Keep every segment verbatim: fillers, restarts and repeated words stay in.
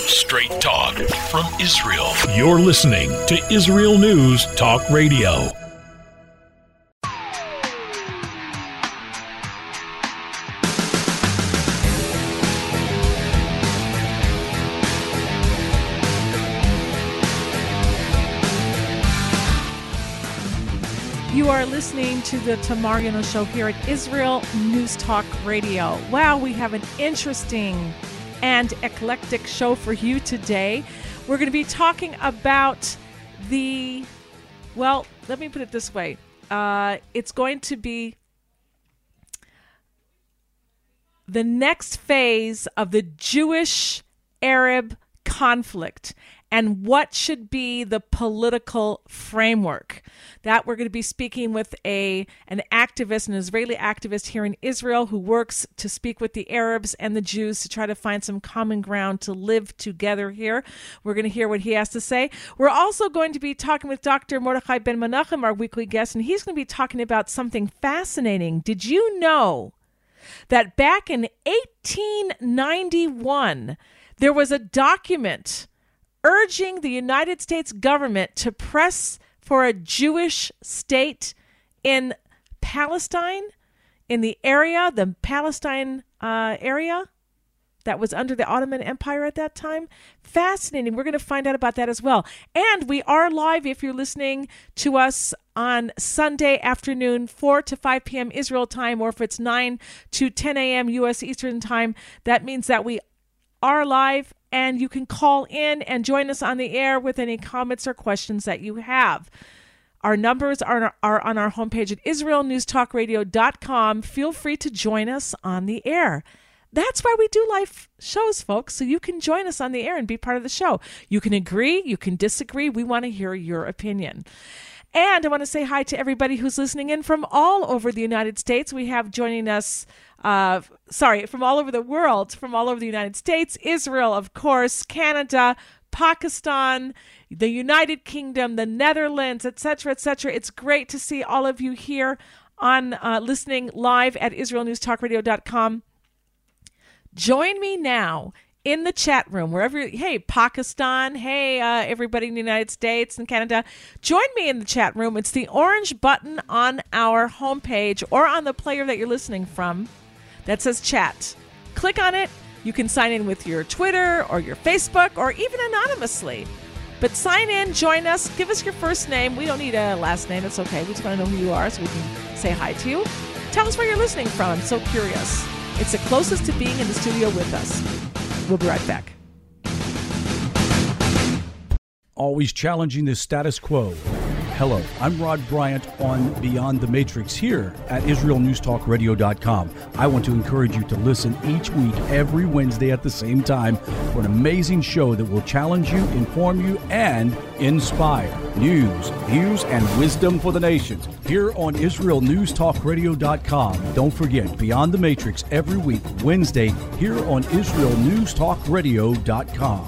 Straight talk from Israel. You're listening to Israel News Talk Radio. You are listening to the Tamar Yonah Show here at Israel News Talk Radio. Wow, we have an interesting and eclectic show for you today. We're going to be talking about the, well, let me put it this way. Uh, it's going to be the next phase of the Jewish-Arab conflict and what should be the political framework. That we're going to be speaking with a an activist, an Israeli activist here in Israel who works to speak with the Arabs and the Jews to try to find some common ground to live together here. We're going to hear what he has to say. We're also going to be talking with Doctor Mordechai Ben Menachem, our weekly guest, and he's going to be talking about something fascinating. Did you know that back in eighteen ninety-one, there was a document urging the United States government to press for a Jewish state in Palestine, in the area, the Palestine uh, area that was under the Ottoman Empire at that time? Fascinating. We're going to find out about that as well. And we are live if you're listening to us on Sunday afternoon, four to five p.m. Israel time, or if it's nine to ten a.m. U S Eastern time. That means that we are live, and you can call in and join us on the air with any comments or questions that you have. Our numbers are, are on our homepage at israel news talk radio dot com. Feel free to join us on the air. That's why we do live shows, folks, so you can join us on the air and be part of the show. You can agree, you can disagree. We want to hear your opinion. And I want to say hi to everybody who's listening in from all over the United States. We have joining us, uh, sorry, from all over the world, from all over the United States, Israel, of course, Canada, Pakistan, the United Kingdom, the Netherlands, et cetera, et cetera. It's great to see all of you here on uh, listening live at israel news talk radio dot com. Join me now in the chat room, wherever, hey, Pakistan, hey, uh, everybody in the United States and Canada, join me in the chat room. It's the orange button on our homepage or on the player that you're listening from that says chat. Click on it. You can sign in with your Twitter or your Facebook or even anonymously. But sign in, join us, give us your first name. We don't need a last name. It's okay. We just want to know who you are so we can say hi to you. Tell us where you're listening from. I'm so curious. It's the closest to being in the studio with us. We'll be right back. Always challenging the status quo. Hello, I'm Rod Bryant on Beyond the Matrix here at israel news talk radio dot com. I want to encourage you to listen each week, every Wednesday at the same time, for an amazing show that will challenge you, inform you, and inspire. News, views, and wisdom for the nations here on israel news talk radio dot com. Don't forget, Beyond the Matrix every week, Wednesday, here on israel news talk radio dot com.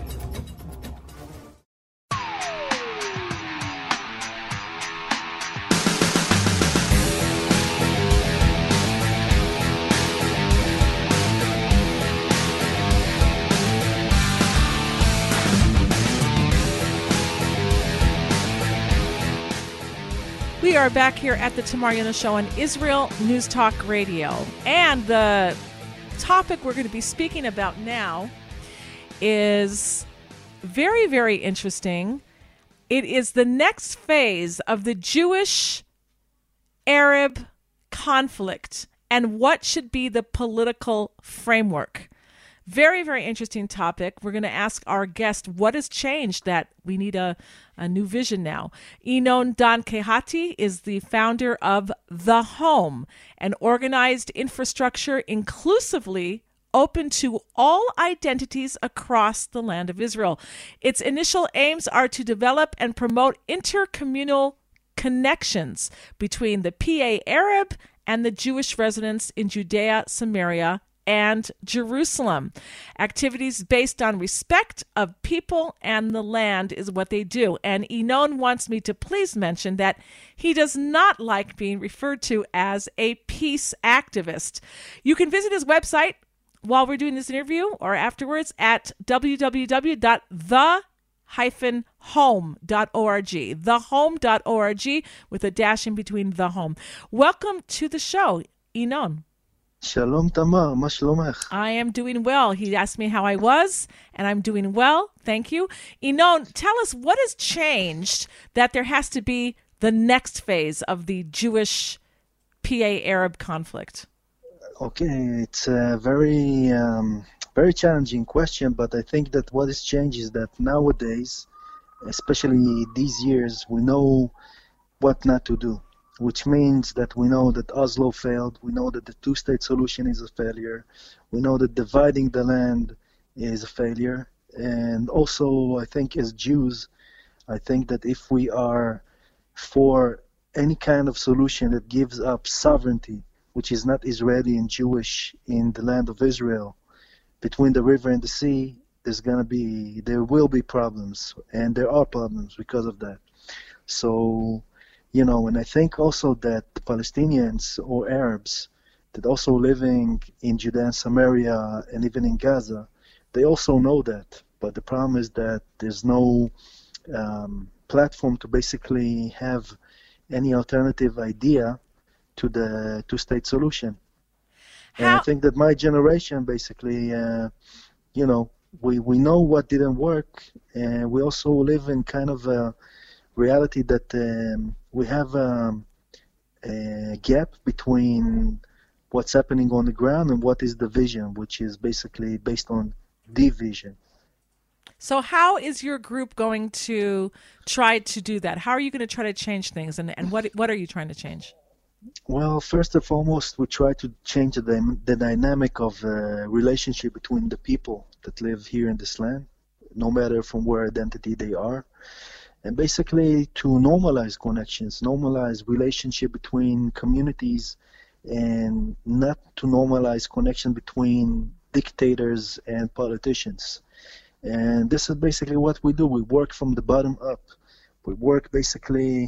We are back here at the Tamar Yonah Show on Israel News Talk Radio. And the topic we're going to be speaking about now is very, very interesting. It is the next phase of the Jewish-Arab conflict and what should be the political framework. Very, very interesting topic. We're going to ask our guest what has changed that we need a, a new vision now. Yinon Dan Kehati is the founder of The Home, an organized infrastructure inclusively open to all identities across the land of Israel. Its initial aims are to develop and promote intercommunal connections between the P A Arab and the Jewish residents in Judea, Samaria, and Jerusalem. Activities based on respect of people and the land is what they do. And Yinon wants me to please mention that he does not like being referred to as a peace activist. You can visit his website, while we're doing this interview or afterwards at w w w dot the home dot org, the home dot org, with a dash in between the home. Welcome to the show, Inon. Shalom Tamar, ma shlomech? I am doing well. He asked me how I was, and I'm doing well. Thank you. Inon, tell us what has changed that there has to be the next phase of the Jewish P A Arab conflict. Okay, it's a very, um, very challenging question, but I think that what has changed is that nowadays, especially these years, we know what not to do, which means that we know that Oslo failed, we know that the two-state solution is a failure, we know that dividing the land is a failure, and also I think as Jews, I think that if we are for any kind of solution that gives up sovereignty, which is not Israeli and Jewish in the land of Israel, between the river and the sea, there's gonna be, there will be problems, and there are problems because of that. So, you know, and I think also that the Palestinians or Arabs that also living in Judea and Samaria and even in Gaza, they also know that. But the problem is that there's no um, platform to basically have any alternative idea to the two-state solution. How? And I think that my generation basically, uh, you know, we, we know what didn't work, and we also live in kind of a reality that um, we have um, a gap between what's happening on the ground and what is the vision, which is basically based on division. So how is your group going to try to do that? How are you going to try to change things, and, and what what are you trying to change? Well, first and foremost, we try to change the, the dynamic of uh, relationship between the people that live here in this land, no matter from where identity they are, and basically to normalize connections, normalize relationship between communities, and not to normalize connection between dictators and politicians. And this is basically what we do. We work from the bottom up. We work basically,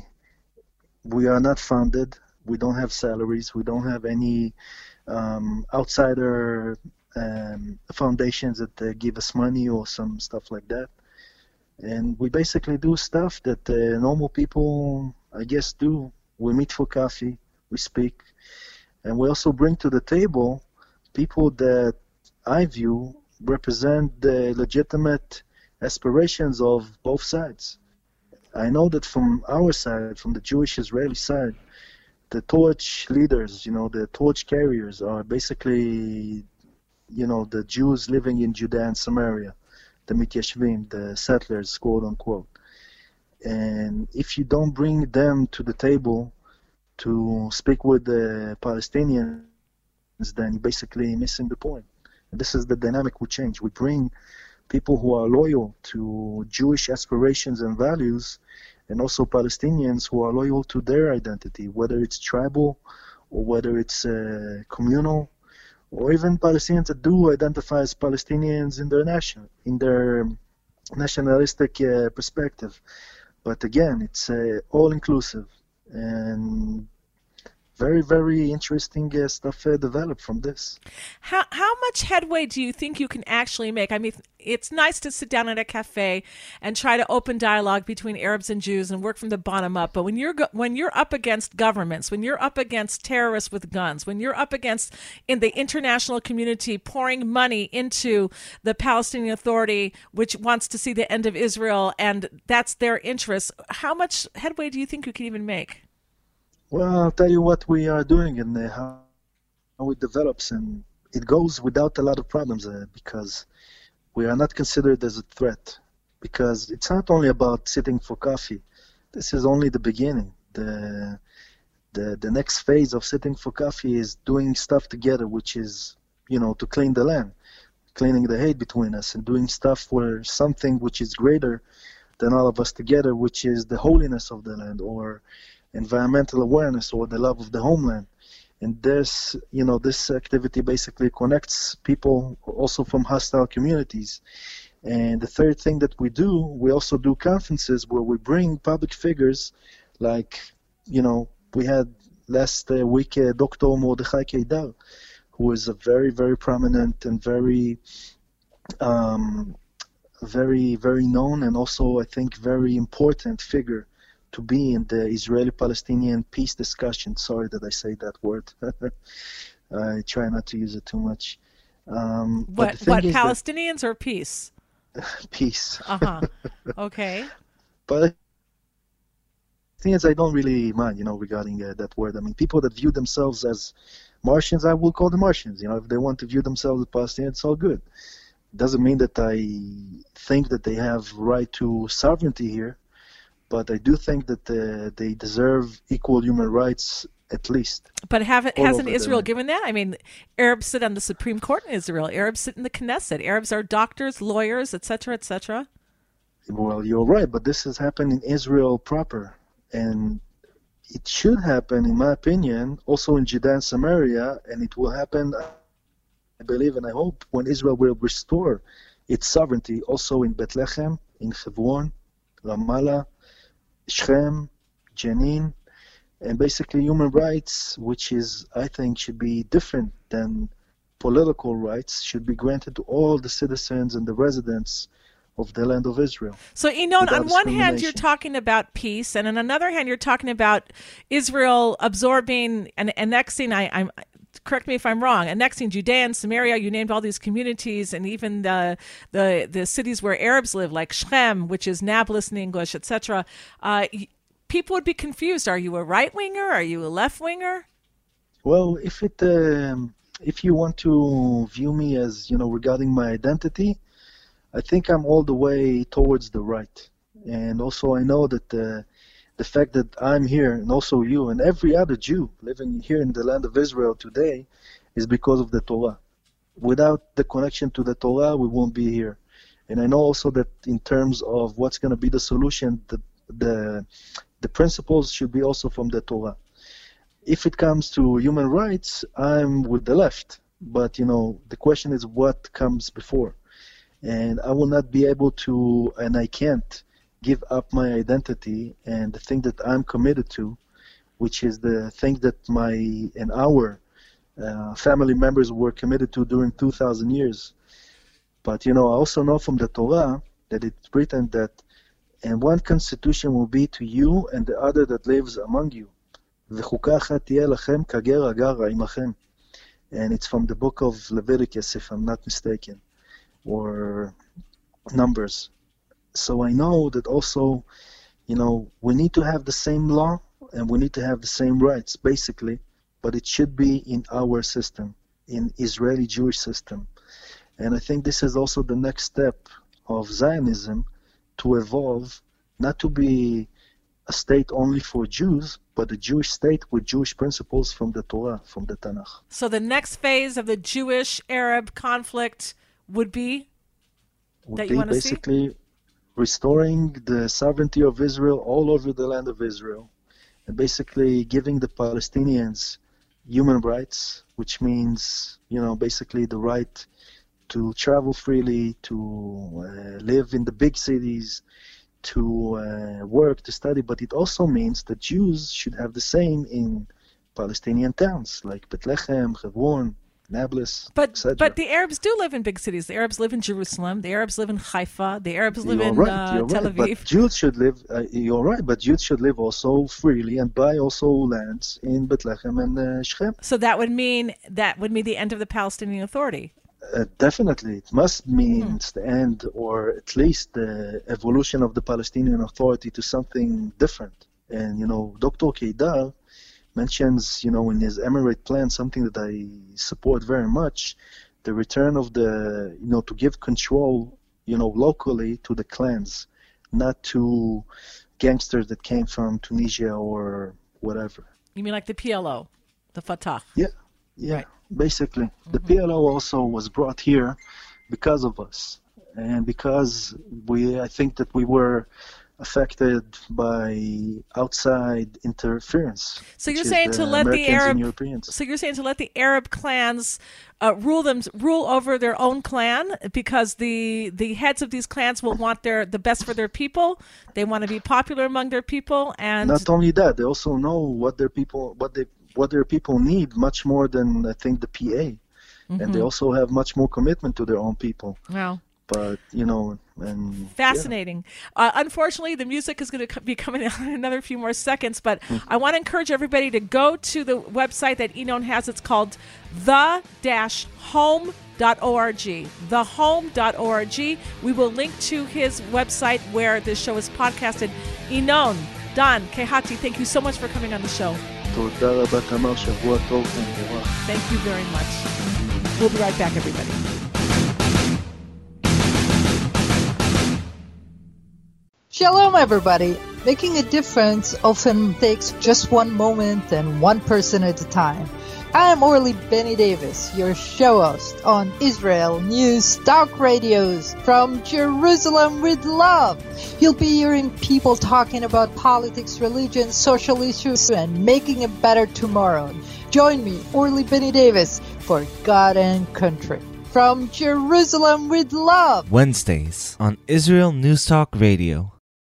we are not funded. We don't have salaries. We don't have any um, outsider um, foundations that uh, give us money or some stuff like that. And we basically do stuff that uh, normal people, I guess, do. We meet for coffee, we speak, and we also bring to the table people that I view represent the legitimate aspirations of both sides. I know that from our side, from the Jewish-Israeli side, the torch leaders, you know, the torch carriers are basically, you know, the Jews living in Judea and Samaria, the mityashvim, the settlers, quote unquote. And if you don't bring them to the table to speak with the Palestinians, then you're basically missing the point. And this is the dynamic we change. We bring people who are loyal to Jewish aspirations and values, and also Palestinians who are loyal to their identity, whether it's tribal or whether it's uh, communal, or even Palestinians that do identify as Palestinians in their nation, in their nationalistic uh, perspective. But again, it's uh, all-inclusive, and very, very interesting uh, stuff uh, developed from this. How how much headway do you think you can actually make? I mean, it's nice to sit down at a cafe and try to open dialogue between Arabs and Jews and work from the bottom up. But when you're go- when you're up against governments, when you're up against terrorists with guns, when you're up against in the international community pouring money into the Palestinian Authority, which wants to see the end of Israel, and that's their interest, how much headway do you think you can even make? Well, I'll tell you what we are doing and uh, how, how it develops, and it goes without a lot of problems uh, because we are not considered as a threat. Because it's not only about sitting for coffee. This is only the beginning. The the the next phase of sitting for coffee is doing stuff together, which is, you know, to clean the land, cleaning the hate between us, and doing stuff for something which is greater than all of us together, which is the holiness of the land, or environmental awareness, or the love of the homeland. And this, you know, this activity basically connects people also from hostile communities. And the third thing that we do, we also do conferences where we bring public figures, like, you know, we had last uh, week uh, Doctor Mordechai Kedar, who is a very, very prominent and very, um, very, very known and also, I think, very important figure to be in the Israeli-Palestinian peace discussion. Sorry that I say that word. I try not to use it too much. Um, what, what Palestinians or peace? Peace. Uh-huh. Okay. But Palestinians, I don't really mind, you know, regarding uh, that word. I mean, people that view themselves as Martians, I will call them Martians. You know, if they want to view themselves as Palestinians, it's all good. It doesn't mean that I think that they have right to sovereignty here, but I do think that uh, they deserve equal human rights at least. But haven't, hasn't Israel given that? I mean, Arabs sit on the Supreme Court in Israel. Arabs sit in the Knesset. Arabs are doctors, lawyers, et cetera, et cetera. Well, you're right, but this has happened in Israel proper. And it should happen, in my opinion, also in Judea and Samaria, and it will happen, I believe and I hope, when Israel will restore its sovereignty also in Bethlehem, in Hebron, Ramallah, Shechem, Jenin, and basically human rights, which is, I think, should be different than political rights, should be granted to all the citizens and the residents of the land of Israel. So, Inon, on one hand, you're talking about peace, and on another hand, you're talking about Israel absorbing and annexing, I, I'm, correct me if I'm wrong, annexing Judea and Samaria. You named all these communities and even the the, the cities where Arabs live, like Shechem, which is Nablus in English, et cetera. Uh, people would be confused. Are you a right-winger? Are you a left-winger? Well, if it um, if you want to view me as, you know, regarding my identity, I think I'm all the way towards the right. And also I know that uh, the fact that I'm here, and also you and every other Jew living here in the land of Israel today, is because of the Torah. Without the connection to the Torah, we won't be here. And I know also that in terms of what's going to be the solution, the, the, the principles should be also from the Torah. If it comes to human rights, I'm with the left. But, you know, the question is what comes before. And I will not be able to, and I can't, give up my identity and the thing that I'm committed to, which is the thing that my and our uh, family members were committed to during two thousand years. But, you know, I also know from the Torah that it's written that, and one constitution will be to you and the other that lives among you. And it's from the book of Leviticus, if I'm not mistaken, or Numbers. So I know that also, you know, we need to have the same law and we need to have the same rights, basically, but it should be in our system, in Israeli Jewish system. And I think this is also the next step of Zionism, to evolve, not to be a state only for Jews, but a Jewish state with Jewish principles from the Torah, from the Tanakh. So the next phase of the Jewish-Arab conflict would be would that be you want to basically see? Restoring the sovereignty of Israel all over the land of Israel, and basically giving the Palestinians human rights, which means, you know, basically the right to travel freely, to uh, live in the big cities, to uh, work, to study, but it also means that Jews should have the same in Palestinian towns like Bethlehem, Hebron, Nablus, but et cetera. But the Arabs do live in big cities. The Arabs live in Jerusalem. The Arabs live in Haifa. The Arabs live you're in right, uh, you're Tel right. Aviv. But Jews should live. Uh, you're right, but Jews should live also freely and buy also lands in Bethlehem and uh, Shechem. So that would mean that would mean the end of the Palestinian Authority. Uh, definitely, it must mean Hmm. it's the end, or at least the evolution of the Palestinian Authority to something different. And you know, Doctor Keidar mentions, you know, in his Emirate plan, something that I support very much, the return of the, you know, to give control, you know, locally to the clans, not to gangsters that came from Tunisia or whatever. You mean like the P L O, the Fatah? Yeah, yeah, Right. basically. The Mhm. P L O also was brought here because of us, and because we, I think that we were affected by outside interference. So which you're is saying the to let the Americans and Arab, Europeans. so you're saying to let the Arab clans uh, rule them, rule over their own clan, because the the heads of these clans will want their the best for their people. They want to be popular among their people, and Not only that, they also know what their people, what they, what their people need much more than I think the P A. Mm-hmm. and they also have much more commitment to their own people. Wow. But, you know, and fascinating. Yeah. Uh, unfortunately, the music is going to be coming out in another few more seconds, but mm-hmm. I want to encourage everybody to go to the website that Enon has. It's called the dash home dot org. the home dot org. We will link to his website where this show is podcasted. Enon, Dan, Kehati, thank you so much for coming on the show. Thank you very much. We'll be right back, everybody. Shalom, everybody. Making a difference often takes just one moment and one person at a time. I am Orly Benny Davis, your show host on Israel News Talk Radios from Jerusalem with love. You'll be hearing people talking about politics, religion, social issues, and making a better tomorrow. Join me, Orly Benny Davis, for God and Country. From Jerusalem with love. Wednesdays on Israel News Talk Radio.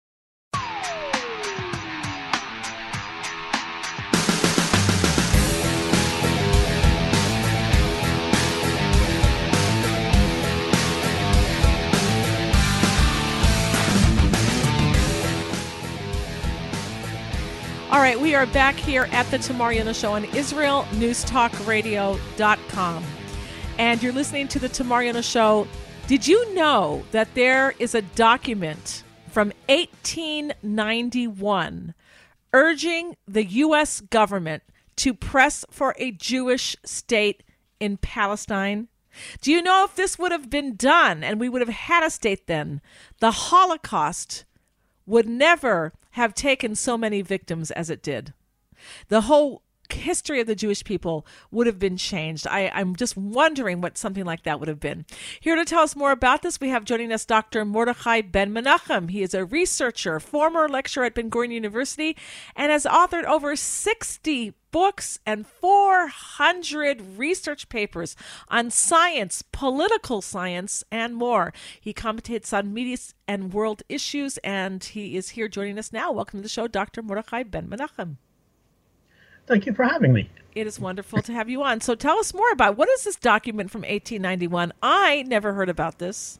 All right, we are back here at the Tamar Yona Show on Israel News Talk Radio dot com. And you're listening to the Tamar Yona Show. Did you know that there is a document from eighteen ninety-one urging the U S government to press for a Jewish state in Palestine? Do you know if this would have been done and we would have had a state then, the Holocaust would never have taken so many victims as it did. The whole history of the Jewish people would have been changed. I, I'm just wondering what something like that would have been. Here to tell us more about this, we have joining us Doctor Mordechai Ben Menachem. He is a researcher, former lecturer at Ben Gurion University, and has authored over sixty books and four hundred research papers on science, political science, and more. He commentates on media and world issues, and he is here joining us now. Welcome to the show, Doctor Mordechai Ben Menachem. Thank you for having me. It is wonderful to have you on. So tell us more about, what is this document from eighteen ninety-one? I never heard about this.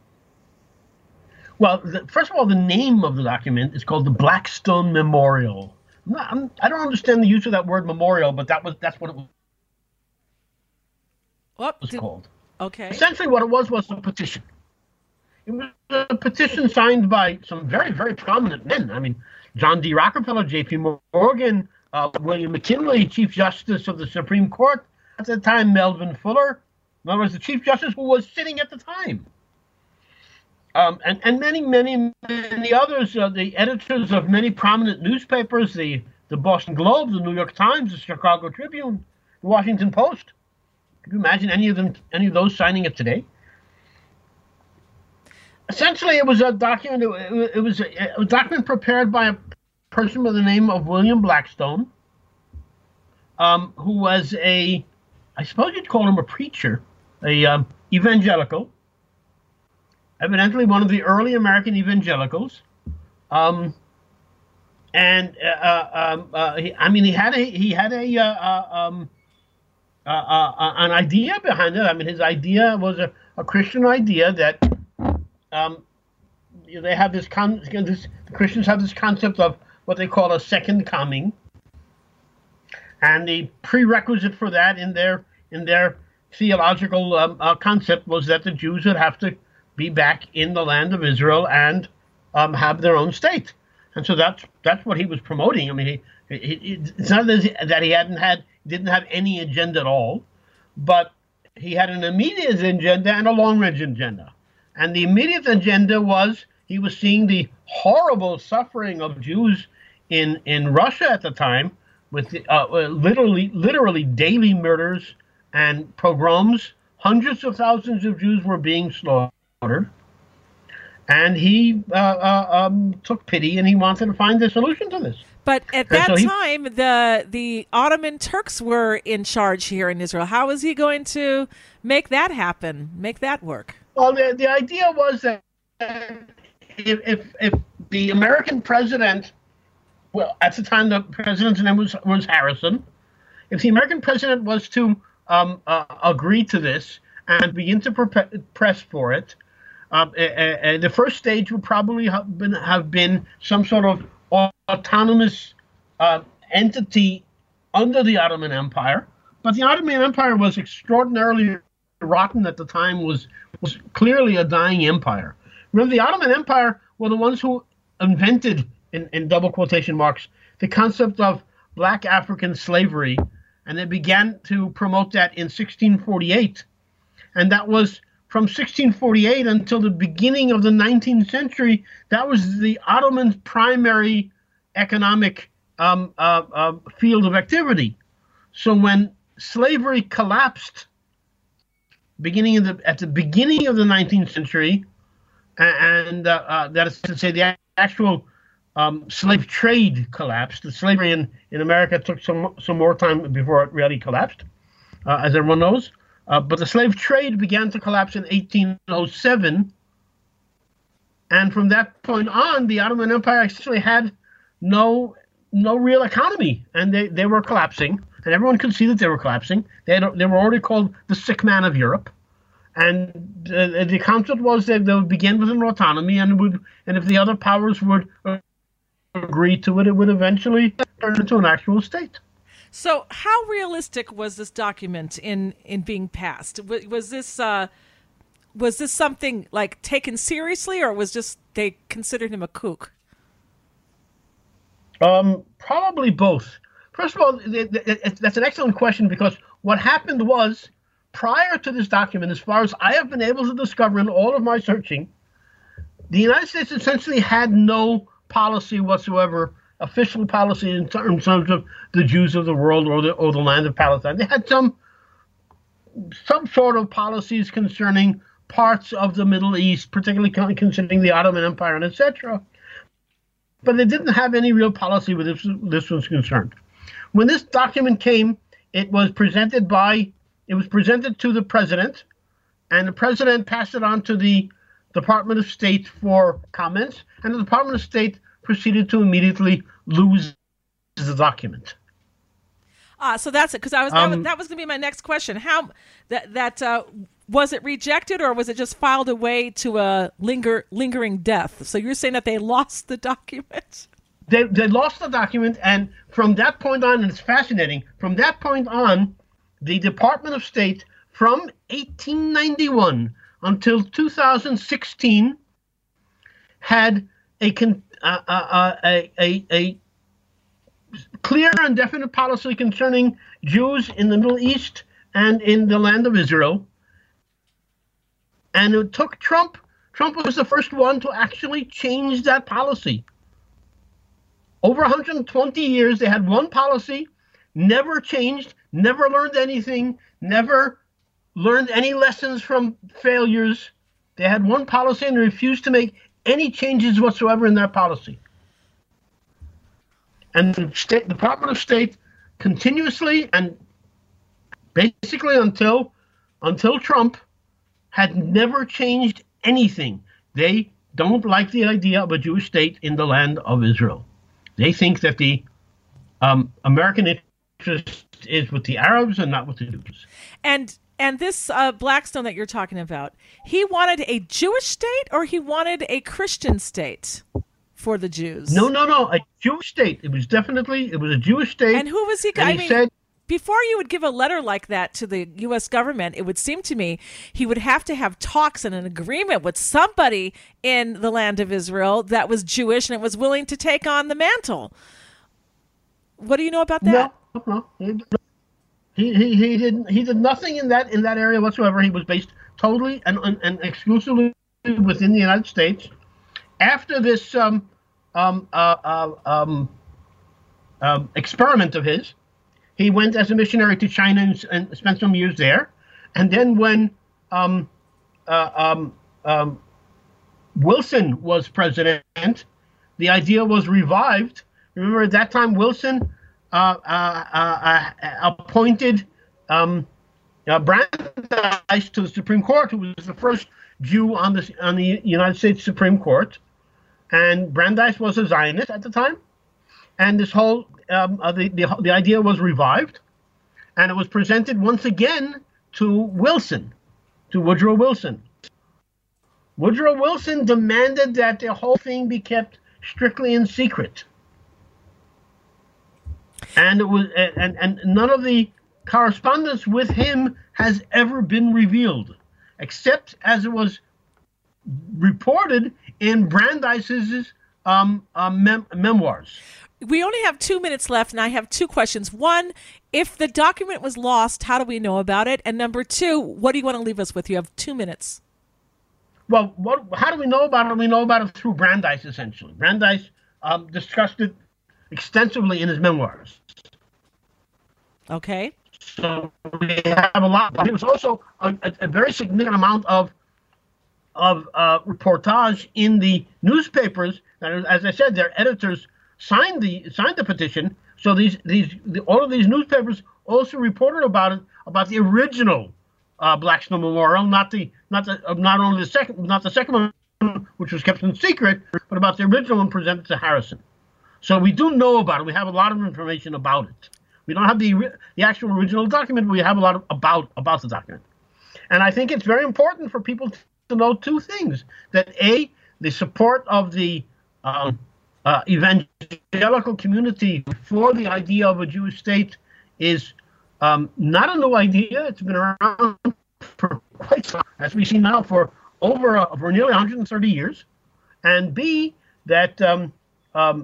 Well, the, first of all, the name of the document is called the Blackstone Memorial. I'm not, I'm, I don't understand the use of that word memorial, but that was that's what it was, what was did, called. Okay. Essentially what it was was a petition. It was a petition signed by some very, very prominent men. I mean, John D. Rockefeller, J P. Morgan, uh, William McKinley, Chief Justice of the Supreme Court at the time, Melvin Fuller. In other words, the Chief Justice who was sitting at the time. Um, and, and many, many, many others, uh, the editors of many prominent newspapers, the, the Boston Globe, the New York Times, the Chicago Tribune, the Washington Post. Can you imagine any of them, any of those signing it today? Essentially, it was a document. It, it was a, a document prepared by a person by the name of William Blackstone, um, who was a, I suppose you'd call him a preacher, a um, evangelical. Evidently, one of the early American evangelicals, um, and uh, um, uh, he, I mean, he had a he had a uh, uh, um, uh, uh, an idea behind it. I mean, his idea was a, a Christian idea that um, they have this con. This, the Christians have this concept of what they call a second coming, and the prerequisite for that in their in their theological um, uh, concept was that the Jews would have to be back in the land of Israel and um, have their own state. And so that's that's what he was promoting. I mean, he, he, it's not that he hadn't had didn't have any agenda at all, but he had an immediate agenda and a long-range agenda. And the immediate agenda was he was seeing the horrible suffering of Jews in in Russia at the time, with uh, literally literally daily murders and pogroms. Hundreds of thousands of Jews were being slaughtered. And he uh, uh, um, took pity, and he wanted to find a solution to this. But at that so he, time, the the Ottoman Turks were in charge here in Israel. How was he going to make that happen, make that work? Well, the, the idea was that if, if if the American president, well, at the time the president's name was, was Harrison, if the American president was to um, uh, agree to this and begin to pre- press for it, um, uh, uh, the first stage would probably have been, have been some sort of autonomous uh, entity under the Ottoman Empire. But the Ottoman Empire was extraordinarily rotten at the time, was was clearly a dying empire. Remember, the Ottoman Empire were the ones who invented, in, in double quotation marks, the concept of black African slavery, and they began to promote that in sixteen forty-eight. And that was from sixteen forty-eight until the beginning of the nineteenth century, that was the Ottoman primary economic um, uh, uh, field of activity. So when slavery collapsed beginning of the, at the beginning of the nineteenth century, and uh, uh, that is to say the actual um, slave trade collapsed. The slavery in, in America took some some more time before it really collapsed, uh, as everyone knows. Uh, but the slave trade began to collapse in eighteen oh seven. And from that point on, the Ottoman Empire actually had no no real economy, and they, they were collapsing. And everyone could see that they were collapsing. They had, they were already called the sick man of Europe. And uh, the concept was that they would begin with an autonomy, and would, and if the other powers would uh, agree to it, it would eventually turn into an actual state. So, how realistic was this document in, in being passed? Was, was this uh, was this something like taken seriously, or was just they considered him a kook? Um, probably both. First of all, that's an excellent question, because what happened was, prior to this document, as far as I have been able to discover in all of my searching, the United States essentially had no policy whatsoever, official policy in terms of the Jews of the world or the or the land of Palestine. They had some some sort of policies concerning parts of the Middle East, particularly concerning the Ottoman Empire and et cetera. But they didn't have any real policy where this, this was concerned. When this document came, it was presented by, it was presented to the president, and the president passed it on to the Department of State for comments, and the Department of State proceeded to immediately lose the document. Ah, so that's it. Because I was um, that was, that was going to be my next question. How that that uh, was it rejected, or was it just filed away to a linger lingering death? So you're saying that they lost the document? They they lost the document, and from that point on, and it's fascinating, from that point on, the Department of State, from eighteen ninety-one until two thousand sixteen, had a uh, uh, a, a a clear and definite policy concerning Jews in the Middle East and in the land of Israel. And it took Trump. Trump was the first one to actually change that policy. Over one hundred twenty years, they had one policy, never changed, never learned anything, never learned any lessons from failures. They had one policy and refused to make any changes whatsoever in that policy. And the State, Department of State continuously and basically until until Trump had never changed anything. They don't like the idea of a Jewish state in the land of Israel. They think that the um, American interest is with the Arabs and not with the Jews. And and this uh, Blackstone that you're talking about, he wanted a Jewish state, or he wanted a Christian state for the Jews? No, no, no, a Jewish state. It was definitely, it was a Jewish state. And who was he? And I he mean, said, before you would give a letter like that to the U S government, it would seem to me he would have to have talks and an agreement with somebody in the land of Israel that was Jewish and it was willing to take on the mantle. What do you know about that? No, no. He, he, he, did, he did nothing in that in that area whatsoever. He was based totally and, and, and exclusively within the United States. After this um, um, uh, uh, um, uh, experiment of his, he went as a missionary to China and, and spent some years there. And then when um, uh, um, um, Wilson was president, the idea was revived. Remember, at that time, Wilson uh, uh, uh, uh, appointed um, uh, Brandeis to the Supreme Court, who was the first Jew on the on the United States Supreme Court. And Brandeis was a Zionist at the time. And this whole um, uh, the, the the idea was revived, and it was presented once again to Wilson, to Woodrow Wilson. Woodrow Wilson demanded that the whole thing be kept strictly in secret. And it was, and, and none of the correspondence with him has ever been revealed, except as it was reported in Brandeis's um, uh, mem- memoirs. We only have two minutes left, and I have two questions. One, if the document was lost, how do we know about it? And number two, what do you want to leave us with? You have two minutes. Well, what, how do we know about it? We know about it through Brandeis, essentially. Brandeis um, discussed it extensively in his memoirs. Okay. So we have a lot. But it was also a, a, a very significant amount of of uh, reportage in the newspapers. And as I said, their editors signed the signed the petition. So these these the, all of these newspapers also reported about it, about the original uh, Blackstone Memorial, not the not the uh, not only the second not the second one, which was kept in secret, but about the original one presented to Harrison. So we do know about it. We have a lot of information about it. We don't have the the actual original document, but we have a lot of, about about the document. And I think it's very important for people to know two things: that A, the support of the um, uh, evangelical community for the idea of a Jewish state is um, not a new idea. It's been around for quite some, as we see now, for over uh, for nearly one hundred thirty years. And B, that um, um,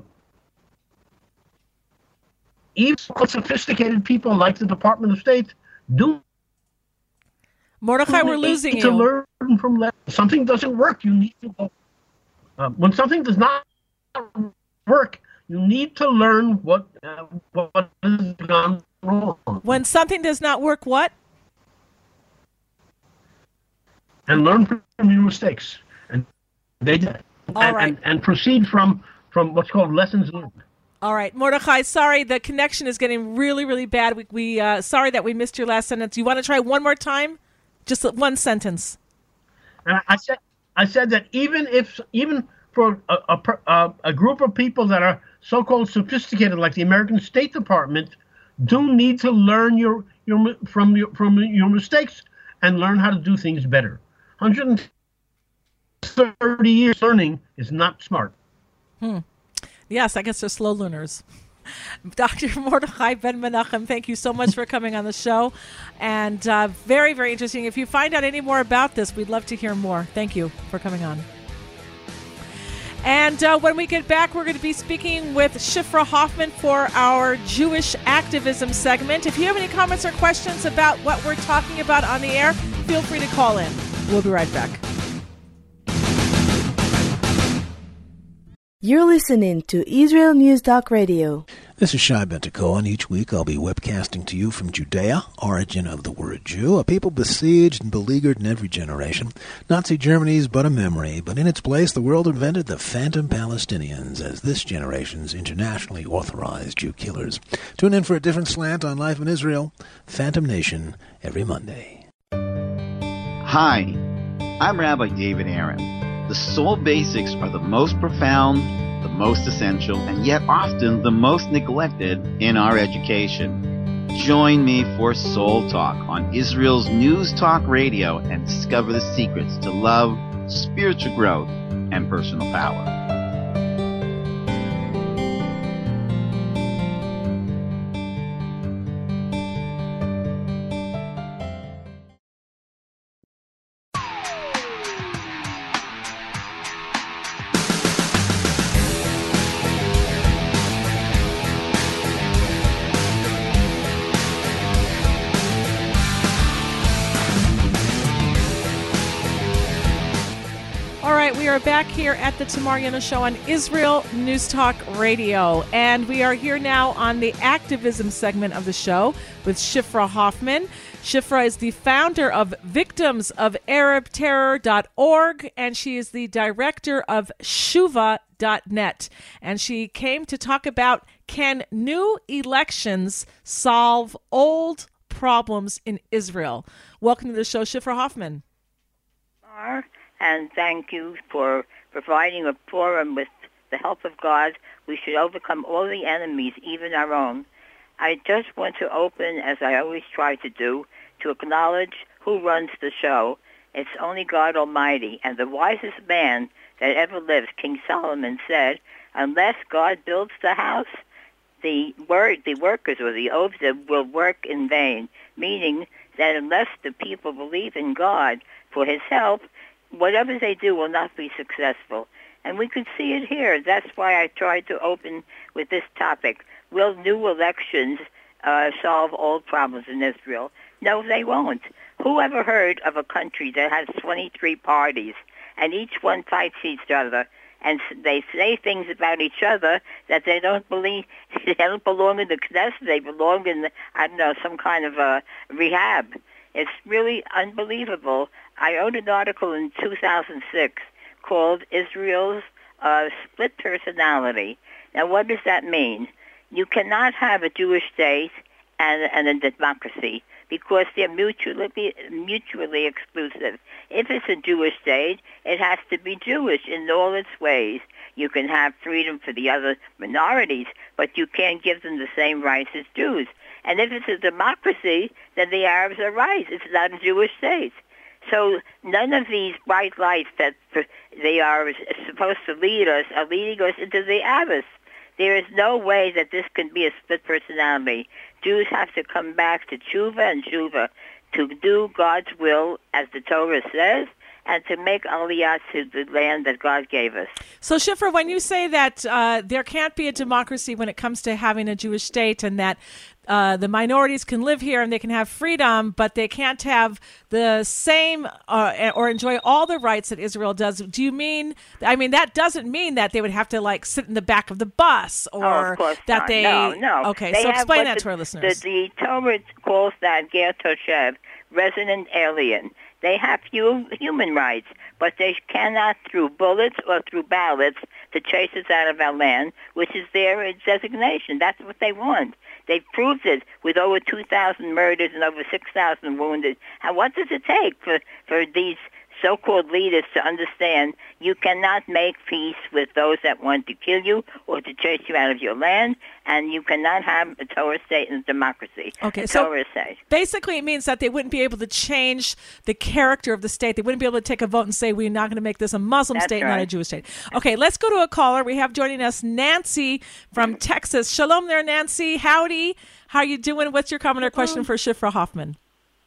even sophisticated people like the Department of State do. Mordechai, we're losing you. To learn from lessons. Something doesn't work, you need to go. Uh, when something does not work, you need to learn what uh, what has gone wrong. When something does not work, what? And learn from your mistakes. And they did. All and, right. and, and proceed from, from what's called lessons learned. All right, Mordechai, sorry, the connection is getting really, really bad. We, we uh, sorry that we missed your last sentence. You want to try one more time? Just one sentence. And I said, I said that even if, even for a, a, a group of people that are so-called sophisticated, like the American State Department, do need to learn your your from your from your mistakes and learn how to do things better. one hundred thirty years learning is not smart. Hmm. Yes, I guess they're slow learners. Doctor Mordechai Ben Menachem, thank you so much for coming on the show. And uh, very, very interesting. If you find out any more about this, we'd love to hear more. Thank you for coming on. And uh, when we get back, we're going to be speaking with Shifra Hoffman for our Jewish activism segment. If you have any comments or questions about what we're talking about on the air, feel free to call in. We'll be right back. You're listening to Israel News Talk Radio. This is Shai Ben-Tekoa. Each week I'll be webcasting to you from Judea, origin of the word Jew, a people besieged and beleaguered in every generation. Nazi Germany is but a memory, but in its place the world invented the phantom Palestinians as this generation's internationally authorized Jew killers. Tune in for a different slant on life in Israel, Phantom Nation, every Monday. Hi, I'm Rabbi David Aaron. The soul basics are the most profound, the most essential, and yet often the most neglected in our education. Join me for Soul Talk on Israel's News Talk Radio and discover the secrets to love, spiritual growth, and personal power. We are back here at the Tamar Yona Show on Israel News Talk Radio. And we are here now on the activism segment of the show with Shifra Hoffman. Shifra is the founder of victims of arab terror dot org, and she is the director of shuva dot net. And she came to talk about, can new elections solve old problems in Israel? Welcome to the show, Shifra Hoffman. And thank you for providing a forum with the help of God. We should overcome all the enemies, even our own. I just want to open, as I always try to do, to acknowledge who runs the show. It's only God Almighty. And the wisest man that ever lived, King Solomon, said, unless God builds the house, the word, the workers or the oaths will work in vain, meaning that unless the people believe in God for his help, whatever they do will not be successful. And we could see it here. That's why I tried to open with this topic. Will new elections uh, solve old problems in Israel? No, they won't. Who ever heard of a country that has twenty-three parties and each one fights each other and they say things about each other that they don't believe, they don't belong in the Knesset, they belong in, I don't know, some kind of a rehab. It's really unbelievable. I wrote an article in two thousand six called Israel's uh, Split Personality. Now, what does that mean? You cannot have a Jewish state and, and a democracy because they're mutually mutually exclusive. If it's a Jewish state, it has to be Jewish in all its ways. You can have freedom for the other minorities, but you can't give them the same rights as Jews. And if it's a democracy, then the Arabs are right. It's not a Jewish state. So none of these bright lights that they are supposed to lead us are leading us into the abyss. There is no way that this can be a split personality. Jews have to come back to tshuva and tshuva, to do God's will as the Torah says, and to make aliyah to the land that God gave us. So, Shifra, when you say that uh, there can't be a democracy when it comes to having a Jewish state and that uh, the minorities can live here and they can have freedom, but they can't have the same uh, or enjoy all the rights that Israel does, do you mean, I mean, that doesn't mean that they would have to, like, sit in the back of the bus or oh, of course that not. they... No, no. Okay, they so explain that the, to our listeners. The, the Torah calls that Ger Toshev, resident alien. They have few human rights, but they cannot, through bullets or through ballots, to chase us out of our land, which is their designation. That's what they want. They've proved it with over two thousand murders and over six thousand wounded. And what does it take for, for these so-called leaders to understand you cannot make peace with those that want to kill you or to chase you out of your land, and you cannot have a Torah state and a democracy. Okay, a so Torah state. Basically it means that they wouldn't be able to change the character of the state. They wouldn't be able to take a vote and say, we're not going to make this a Muslim That's state, right. not a Jewish state. Okay, let's go to a caller. We have joining us Nancy from Texas. Shalom there, Nancy. Howdy. How are you doing? What's your comment or question for Shifra Hoffman?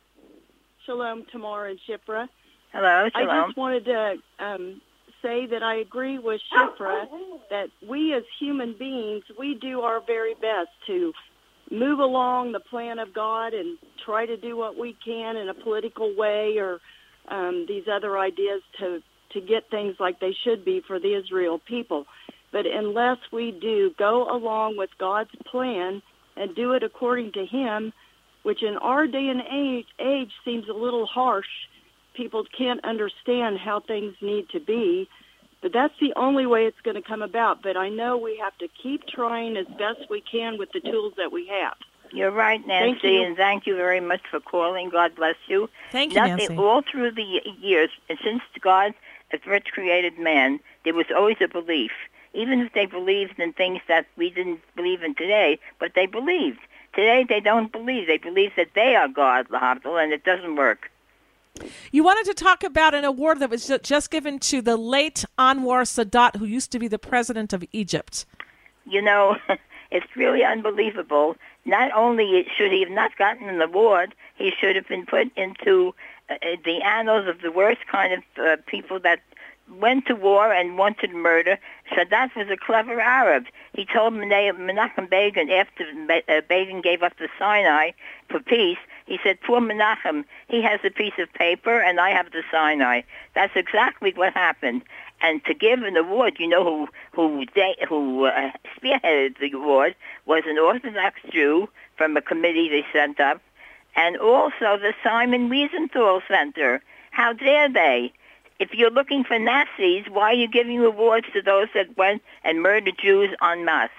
Shalom, Tamar and Shifra. Hello, shalom. I just wanted to um, say that I agree with Shifra that we as human beings, we do our very best to move along the plan of God and try to do what we can in a political way or um, these other ideas to, to get things like they should be for the Israel people. But unless we do go along with God's plan and do it according to Him, which in our day and age, age seems a little harsh, people can't understand how things need to be, but that's the only way it's going to come about. But I know we have to keep trying as best we can with the tools that we have. You're right, Nancy, thank you. and thank you very much for calling. God bless you. Thank you, Nothing, Nancy. All through the years, and since God first created man, there was always a belief, even if they believed in things that we didn't believe in today, but they believed. Today they don't believe. They believe that they are God, lahavdil, and it doesn't work. You wanted to talk about an award that was ju- just given to the late Anwar Sadat, who used to be the president of Egypt. You know, it's really unbelievable. Not only should he have not gotten an award, he should have been put into uh, the annals of the worst kind of uh, people that went to war and wanted murder. Sadat was a clever Arab. He told Menachem Begin, after Begin gave up the Sinai for peace, he said, poor Menachem, he has a piece of paper and I have the Sinai. That's exactly what happened. And to give an award, you know who who they, who uh, spearheaded the award was an Orthodox Jew from a committee they sent up, and also the Simon Wiesenthal Center. How dare they? If you're looking for Nazis, why are you giving awards to those that went and murdered Jews en masse?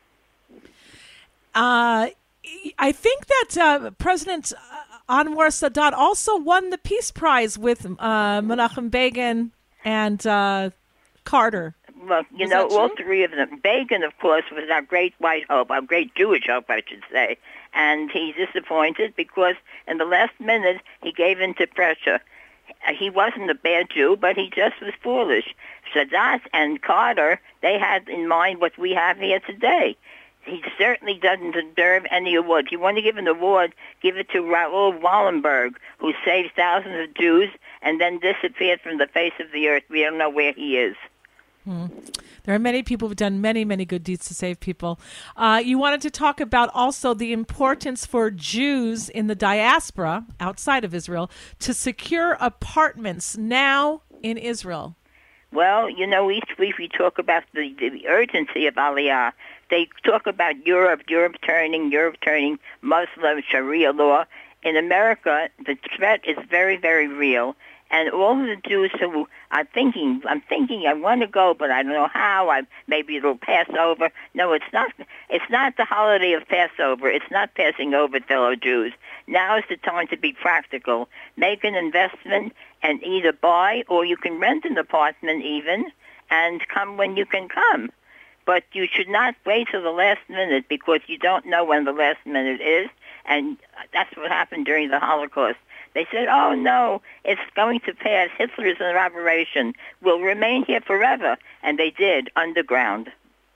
Uh, I think that uh, President Anwar Sadat also won the Peace Prize with uh, Menachem Begin and uh, Carter. Look, you Was know, that all true? three of them. Begin, of course, was our great white hope, our great Jewish hope, I should say. And he's disappointed because in the last minute he gave in to pressure. He wasn't a bad Jew, but he just was foolish. Sadat and Carter, they had in mind what we have here today. He certainly doesn't deserve any award. If you want to give an award, give it to Raoul Wallenberg, who saved thousands of Jews and then disappeared from the face of the earth. We don't know where he is. Hmm. There are many people who've done many, many good deeds to save people. Uh, you wanted to talk about also the importance for Jews in the diaspora outside of Israel to secure apartments now in Israel. Well, you know, each week we talk about the, the urgency of Aliyah. They talk about Europe, Europe turning, Europe turning Muslim Sharia law. In America, the threat is very, very real. And all of the Jews who are thinking, I'm thinking I want to go, but I don't know how. I maybe it'll pass over. No, it's not. It's not the holiday of Passover. It's not passing over, fellow Jews. Now is the time to be practical. Make an investment and either buy or you can rent an apartment even and come when you can come. But you should not wait till the last minute because you don't know when the last minute is. And that's what happened during the Holocaust. They said, oh, no, it's going to pass. Hitler's an aberration. We'll remain here forever. And they did, underground.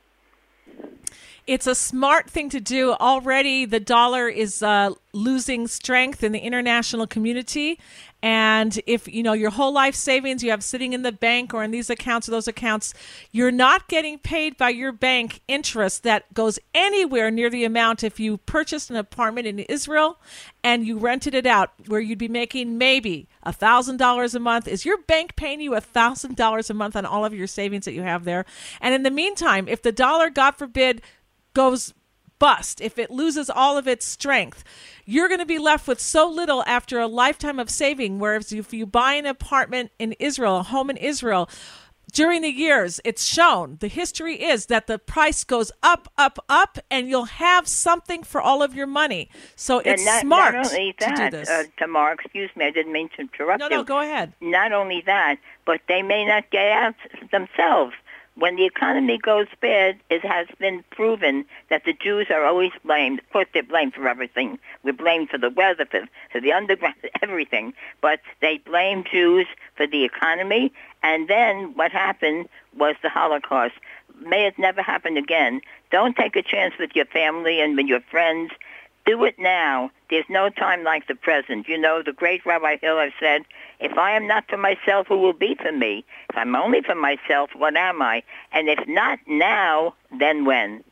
It's a smart thing to do. Already the dollar is uh, losing strength in the international community. And if, you know, your whole life savings you have sitting in the bank or in these accounts or those accounts, you're not getting paid by your bank interest that goes anywhere near the amount if you purchased an apartment in Israel and you rented it out where you'd be making maybe one thousand dollars a month. Is your bank paying you one thousand dollars a month on all of your savings that you have there? And in the meantime, if the dollar, God forbid, goes bust, if it loses all of its strength, you're going to be left with so little after a lifetime of saving. Whereas if you buy an apartment in Israel, a home in Israel, during the years, it's shown, the history is that the price goes up, up, up, and you'll have something for all of your money. So it's not, smart not only that, to do this. Uh, Tamar, excuse me, I didn't mean to interrupt no, you. No, go ahead. Not only that, but they may not get out themselves. When the economy goes bad, it has been proven that the Jews are always blamed. Of course, they're blamed for everything. We're blamed for the weather, for, for the underground, everything. But they blame Jews for the economy. And then what happened was the Holocaust. May it never happen again. Don't take a chance with your family and with your friends. Do it now. There's no time like the present. You know, the great Rabbi Hillel said, if I am not for myself, who will be for me? If I'm only for myself, what am I? And if not now, then when?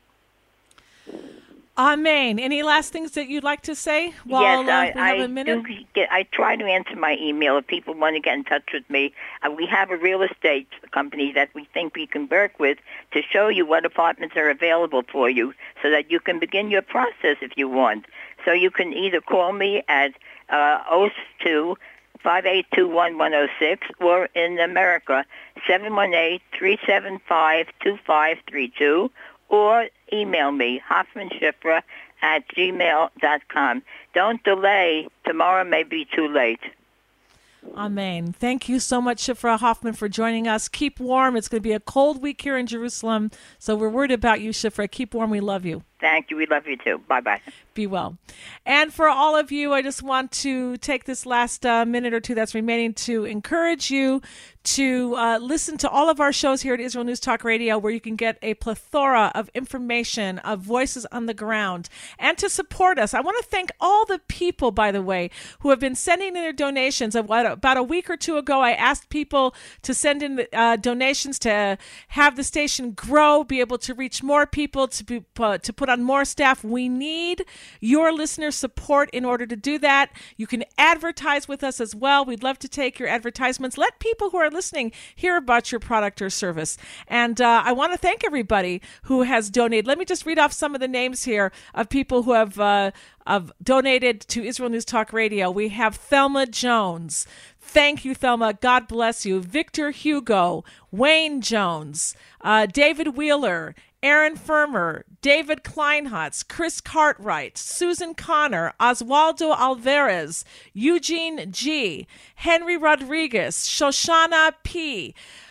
Amen. Any last things that you'd like to say while yes, uh, I, we have I a minute? Do get, I try to answer my email if people want to get in touch with me. Uh, we have a real estate company that we think we can work with to show you what apartments are available for you so that you can begin your process if you want. So you can either call me at uh, oh two, five eight two one, one oh six or in America, seven one eight, three seven five, two five three two. Or email me, Hoffman Shifra at gmail dot com. Don't delay. Tomorrow may be too late. Amen. Thank you so much, Shifra Hoffman, for joining us. Keep warm. It's going to be a cold week here in Jerusalem, so we're worried about you, Shifra. Keep warm. We love you. Thank you. We love you, too. Bye-bye. Be well. And for all of you, I just want to take this last uh, minute or two that's remaining to encourage you to uh, listen to all of our shows here at Israel News Talk Radio, where you can get a plethora of information, of voices on the ground, and to support us. I want to thank all the people, by the way, who have been sending in their donations. About a week or two ago, I asked people to send in uh, donations to have the station grow, be able to reach more people, to be, uh, to put on more staff. We need your listener support in order to do that. You can advertise with us as well. We'd love to take your advertisements. Let people who are listening hear about your product or service. And uh, I want to thank everybody who has donated. Let me just read off some of the names here of people who have uh, have donated to Israel News Talk Radio. We have Thelma Jones. Thank you, Thelma. God bless you. Victor Hugo, Wayne Jones, uh, David Wheeler, Aaron Firmer, David Kleinhatz, Chris Cartwright, Susan Connor, Oswaldo Alvarez, Eugene G., Henry Rodriguez, Shoshana P.,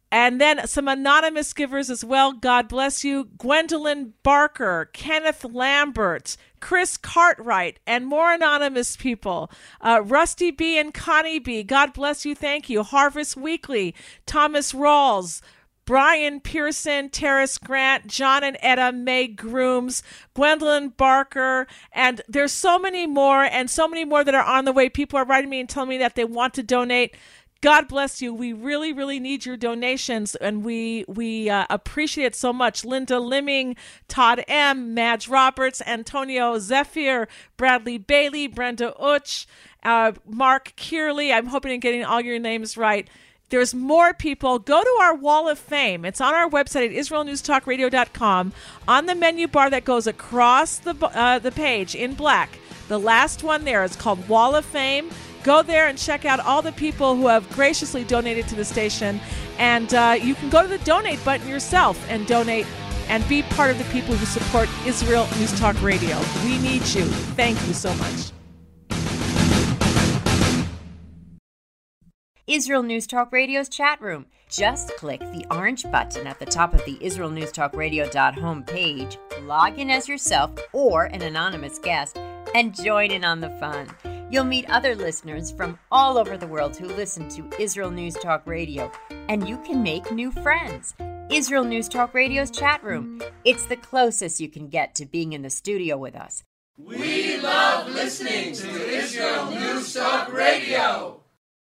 And then some anonymous givers as well. God bless you. Gwendolyn Barker, Kenneth Lambert, Chris Cartwright, and more anonymous people. Uh, Rusty B. and Connie B. God bless you. Thank you. Harvest Weekly, Thomas Rawls, Brian Pearson, Terrace Grant, John and Etta, May Grooms, Gwendolyn Barker, and there's so many more and so many more that are on the way. People are writing me and telling me that they want to donate. God bless you. We really, really need your donations, and we we uh, appreciate it so much. Linda Limming, Todd M., Madge Roberts, Antonio Zephyr, Bradley Bailey, Brenda Utsch, uh, Mark Kearley. I'm hoping I'm getting all your names right. There's more people. Go to our Wall of Fame. It's on our website at israel news talk radio dot com. On the menu bar that goes across the uh, the page in black, the last one there is called Wall of Fame. Go there and check out all the people who have graciously donated to the station. And uh, you can go to the donate button yourself and donate and be part of the people who support Israel News Talk Radio. We need you. Thank you so much. Israel News Talk Radio's chat room. Just click the orange button at the top of the israel news talk radio dot home page, log in as yourself or an anonymous guest, and join in on the fun. You'll meet other listeners from all over the world who listen to Israel News Talk Radio, and you can make new friends. Israel News Talk Radio's chat room. It's the closest you can get to being in the studio with us. We love listening to Israel News Talk Radio.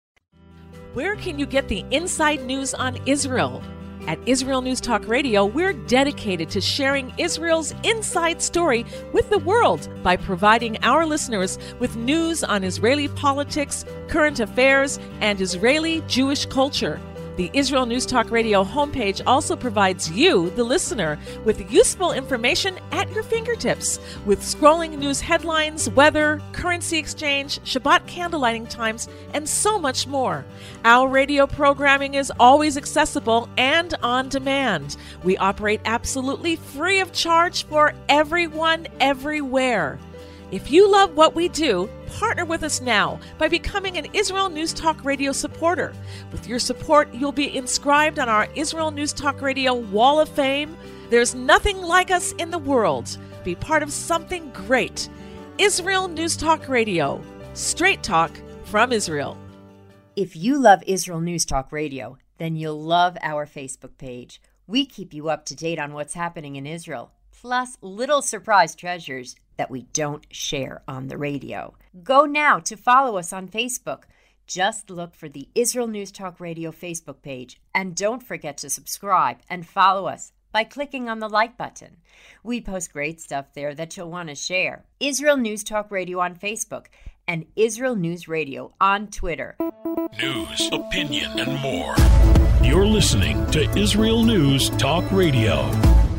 Where can you get the inside news on Israel? At Israel News Talk Radio, we're dedicated to sharing Israel's inside story with the world by providing our listeners with news on Israeli politics, current affairs, and Israeli Jewish culture. The Israel News Talk Radio homepage also provides you, the listener, with useful information at your fingertips, with scrolling news headlines, weather, currency exchange, Shabbat candlelighting times, and so much more. Our radio programming is always accessible and on demand. We operate absolutely free of charge for everyone, everywhere. If you love what we do, partner with us now by becoming an Israel News Talk Radio supporter. With your support, you'll be inscribed on our Israel News Talk Radio Wall of Fame. There's nothing like us in the world. Be part of something great. Israel News Talk Radio. Straight talk from Israel. If you love Israel News Talk Radio, then you'll love our Facebook page. We keep you up to date on what's happening in Israel, plus little surprise treasures that we don't share on the radio. Go now to follow us on Facebook. Just look for the Israel News Talk Radio Facebook page, and don't forget to subscribe and follow us by clicking on the like button. We post great stuff there that you'll want to share. Israel News Talk Radio on Facebook and Israel News Radio on Twitter. News, opinion, and more. You're listening to Israel News Talk Radio.